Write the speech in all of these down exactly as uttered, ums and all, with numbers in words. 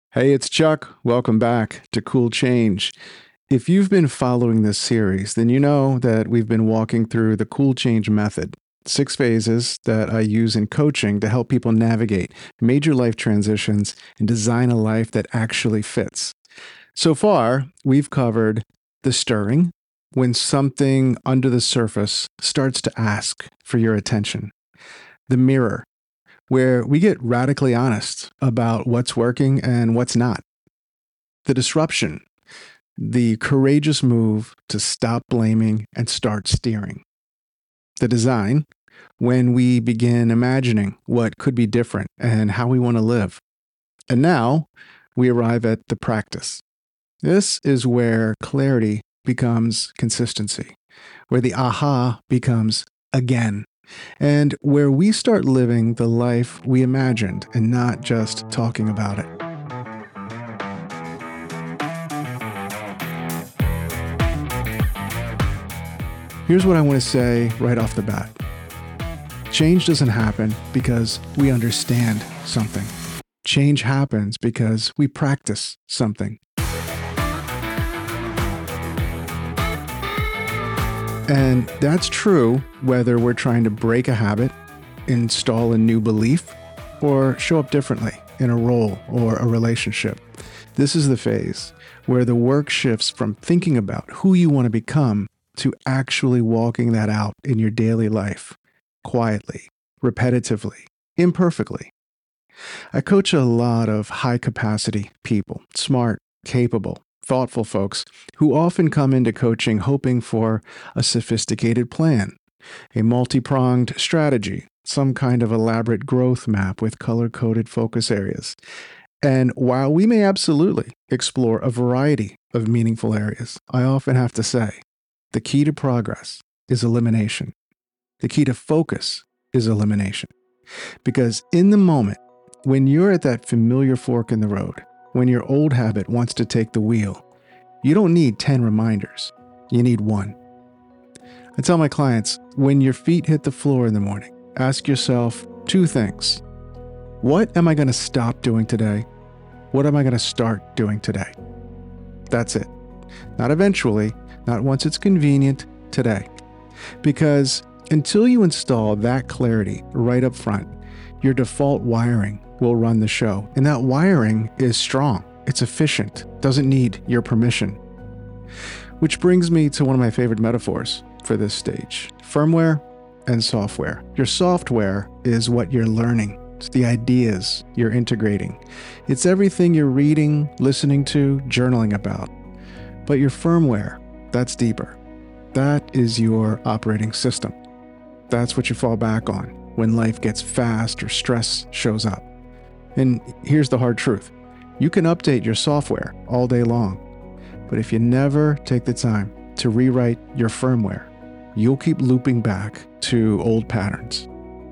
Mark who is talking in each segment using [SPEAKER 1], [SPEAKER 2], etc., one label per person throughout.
[SPEAKER 1] Hey, it's Chuck. Welcome back to Cool Change. If you've been following this series, then you know that we've been walking through the Cool Change method, six phases that I use in coaching to help people navigate major life transitions and design a life that actually fits. So far, we've covered the stirring, when something under the surface starts to ask for your attention, the mirror, where we get radically honest about what's working and what's not, the disruption, the courageous move to stop blaming and start steering, the design, when we begin imagining what could be different and how we want to live. And now we arrive at the practice. This is where clarity becomes consistency, where the aha becomes again, and where we start living the life we imagined and not just talking about it. Here's what I want to say right off the bat. Change doesn't happen because we understand something. Change happens because we practice something. And that's true whether we're trying to break a habit, install a new belief, or show up differently in a role or a relationship. This is the phase where the work shifts from thinking about who you want to become to actually walking that out in your daily life, quietly, repetitively, imperfectly. I coach a lot of high-capacity people, smart, capable, thoughtful folks who often come into coaching hoping for a sophisticated plan, a multi-pronged strategy, some kind of elaborate growth map with color-coded focus areas. And while we may absolutely explore a variety of meaningful areas, I often have to say, the key to progress is elimination. The key to focus is elimination. Because in the moment, when you're at that familiar fork in the road, when your old habit wants to take the wheel, you don't need ten reminders. You need one. I tell my clients, when your feet hit the floor in the morning, ask yourself two things. What am I going to stop doing today? What am I going to start doing today? That's it. Not eventually, not once it's convenient, today. Because until you install that clarity right up front, your default wiring will run the show. And that wiring is strong. It's efficient. Doesn't need your permission. Which brings me to one of my favorite metaphors for this stage. Firmware and software. Your software is what you're learning. It's the ideas you're integrating. It's everything you're reading, listening to, journaling about. But your firmware, that's deeper. That is your operating system. That's what you fall back on when life gets fast or stress shows up. And here's the hard truth. You can update your software all day long, but if you never take the time to rewrite your firmware, you'll keep looping back to old patterns.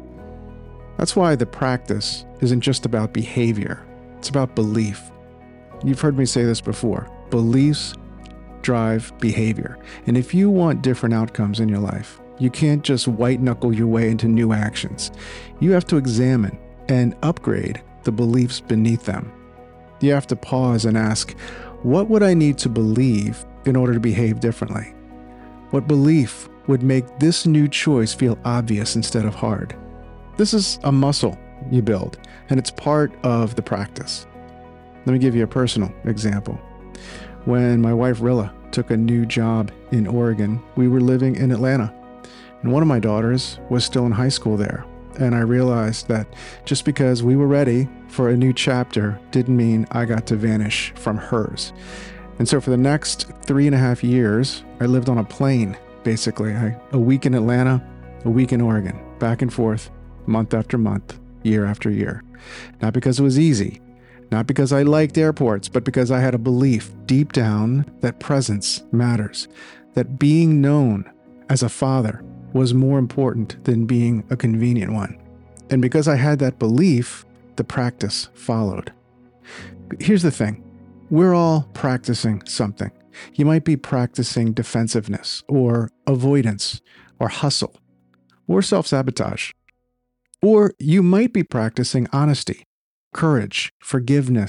[SPEAKER 1] That's why the practice isn't just about behavior. It's about belief. You've heard me say this before. Beliefs drive behavior. And if you want different outcomes in your life, you can't just white-knuckle your way into new actions. You have to examine and upgrade the beliefs beneath them. You have to pause and ask, what would I need to believe in order to behave differently? What belief would make this new choice feel obvious instead of hard? This is a muscle you build, and it's part of the practice. Let me give you a personal example. When my wife Rilla took a new job in Oregon, we were living in Atlanta, and one of my daughters was still in high school there. And I realized that just because we were ready for a new chapter didn't mean I got to vanish from hers. And so for the next three and a half years, I lived on a plane, basically. I, a week in Atlanta, a week in Oregon, back and forth, month after month, year after year. Not because it was easy, not because I liked airports, but because I had a belief deep down that presence matters, that being known as a father was more important than being a convenient one. And because I had that belief, the practice followed. But here's the thing. We're all practicing something. You might be practicing defensiveness or avoidance or hustle or self-sabotage. Or you might be practicing honesty, courage, forgiveness,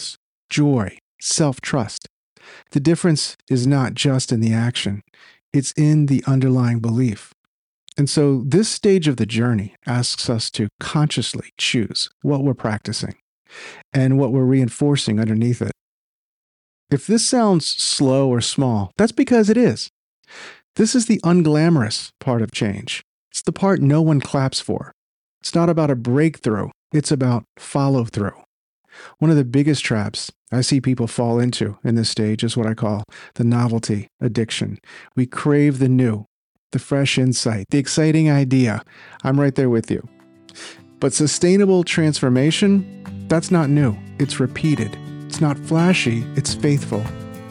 [SPEAKER 1] joy, self-trust. The difference is not just in the action, it's in the underlying belief. And so this stage of the journey asks us to consciously choose what we're practicing and what we're reinforcing underneath it. If this sounds slow or small, that's because it is. This is the unglamorous part of change. It's the part no one claps for. It's not about a breakthrough, it's about follow-through. One of the biggest traps I see people fall into in this stage is what I call the novelty addiction. We crave the new, the fresh insight, the exciting idea. I'm right there with you. But sustainable transformation, that's not new. It's repeated. It's not flashy, it's faithful.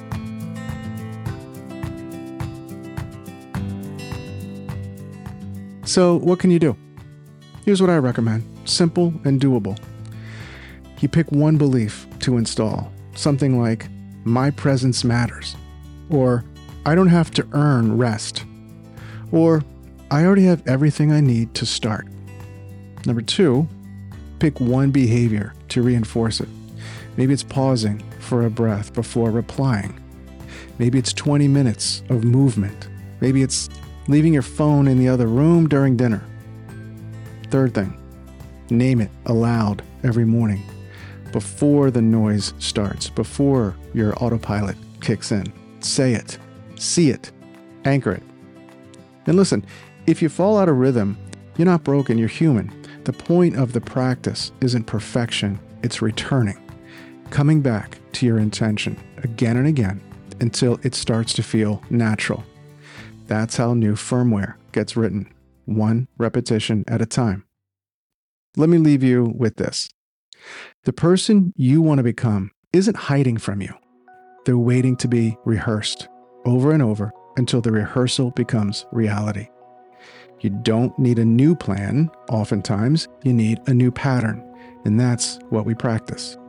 [SPEAKER 1] So what can you do? Here's what I recommend. Simple and doable. You pick one belief to install. Something like, my presence matters. Or, I don't have to earn rest. Or, I already have everything I need to start. Number two, pick one behavior to reinforce it. Maybe it's pausing for a breath before replying. Maybe it's twenty minutes of movement. Maybe it's leaving your phone in the other room during dinner. Third thing, name it aloud every morning before the noise starts, before your autopilot kicks in. Say it, see it, anchor it. And listen, if you fall out of rhythm, you're not broken, you're human. The point of the practice isn't perfection, it's returning. Coming back to your intention again and again until it starts to feel natural. That's how new firmware gets written, one repetition at a time. Let me leave you with this. The person you want to become isn't hiding from you. They're waiting to be rehearsed over and over until the rehearsal becomes reality. You don't need a new plan. Oftentimes, you need a new pattern, and that's what we practice.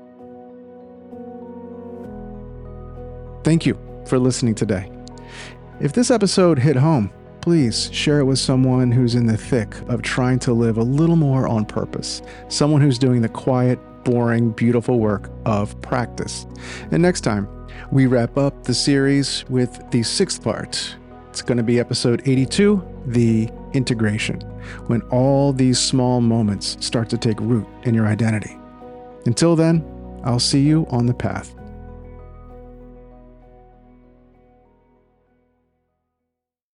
[SPEAKER 1] Thank you for listening today. If this episode hit home, please share it with someone who's in the thick of trying to live a little more on purpose, someone who's doing the quiet, boring, beautiful work of practice. And next time, we wrap up the series with the sixth part. It's going to be episode eighty-two, the integration, when all these small moments start to take root in your identity. Until then, I'll see you on the path.